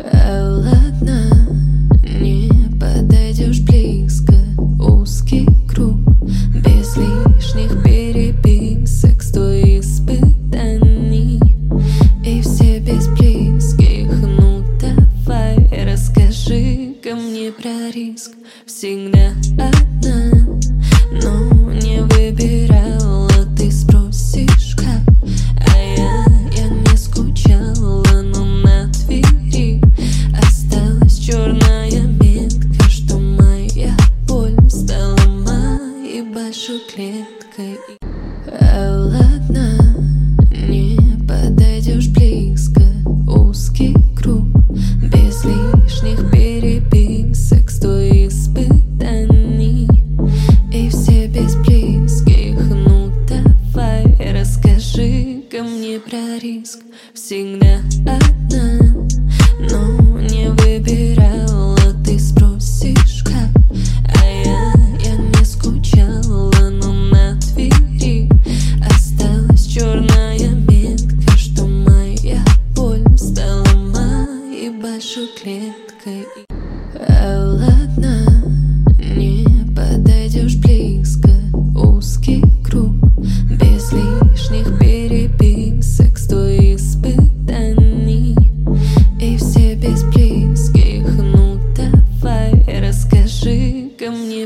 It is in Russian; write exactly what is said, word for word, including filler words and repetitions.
Ладно, не подойдешь близко. Узкий круг, без лишних переписок, сто испытаний, и все без близких. Ну давай, расскажи-ка мне про риск. Всегда одна, но не выбирала. Ты спросишь как, а я, я не скучала. Но на двери осталась черная метка, что моя боль стала моей большой клеткой. А ладно, не подойдешь близко. Узкий круг, без лишних переписок, сто испытаний, и все без близких. Ну давай, расскажи-ка мне про риск. Всегда одна, но не выбирала. Ты спросишь как, а я, я не скучала. Но на двери осталась черная метка, что моя боль стала моей большой клеткой.